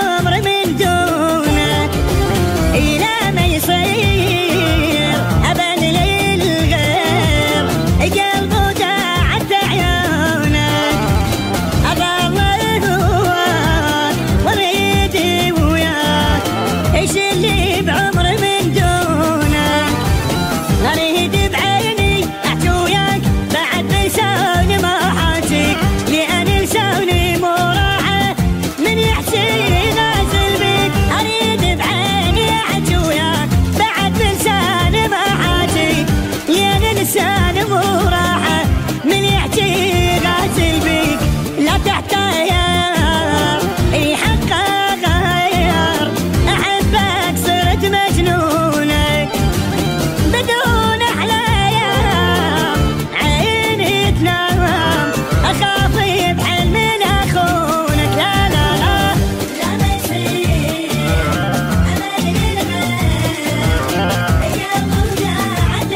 بعمر من دونك إلى ما يصير أبد للغير قلبه داعت عيونك أظل هواك واريد وياك إيش اللي بعمر من دونك أريد بعيني أحكي وياك بعد لساني ما حاجيك لأن لساني مو راحة من يحكي نازل بيك أريد بعيني أحكي وياك بعد لساني ما حاجيك لأن لساني مو راحة من يحكي نازل بيك لا تحتاج إي حقا غير أحبك صرت مجنونك بدون أحلايا عيني تنام أخاف بحلم أخونك لا لا لا لا ما يصير أمل للغير قلبه داعت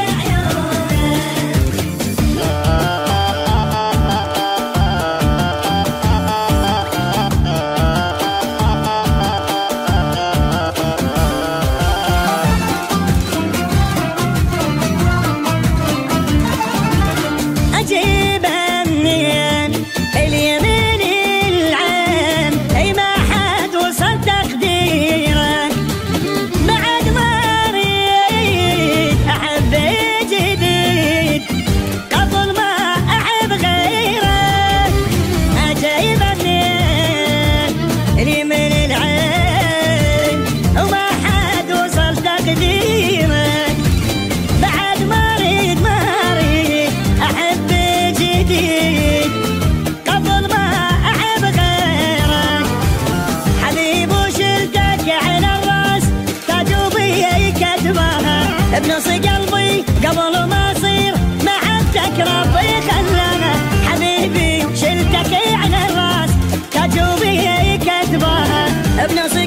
أجيبها منين اليمين العين أي ما حد وصل تقديرك بعد ما أريد أحب جديد قبل ما أحب غيرك أجيبها منين اليمين العين وما حد وصل تقديرك بعد ما أريد أحب جديد قبل ما أحب غيرك حبيب وشلتك على الراس تجوبي كتبها بنص قلبي قبل ما أصير محبتك ربي خلاها حبيبي شلتك على الراس تجوبي كتبها بنص